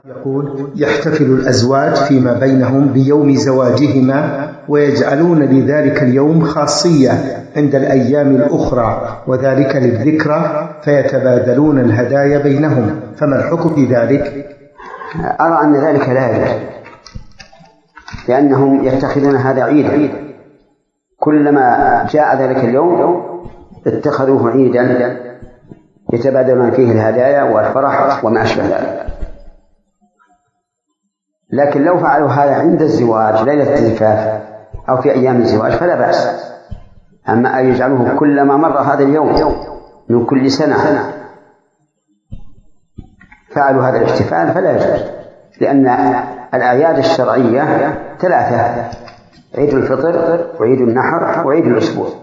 يقول: يحتفل الأزواج فيما بينهم بيوم زواجهما ويجعلون لذلك اليوم خاصية عند الأيام الأخرى، وذلك للذكرى، فيتبادلون الهدايا بينهم، فما الحكم في ذلك؟ أرى أن ذلك لا يجوز، لأنهم يتخذون هذا عيدا، كلما جاء ذلك اليوم اتخذوه عيدا يتبادلون فيه الهدايا والفرح وما أشبه ذلك. لكن لو فعلوا هذا عند الزواج ليلة الزفاف أو في أيام الزواج فلا بأس. أما أن يجعلوه كلما مر هذا اليوم من كل سنة فعلوا هذا الاحتفال فلا يجوز، لأن الأعياد الشرعية ثلاثة: عيد الفطر وعيد النحر وعيد الأسبوع.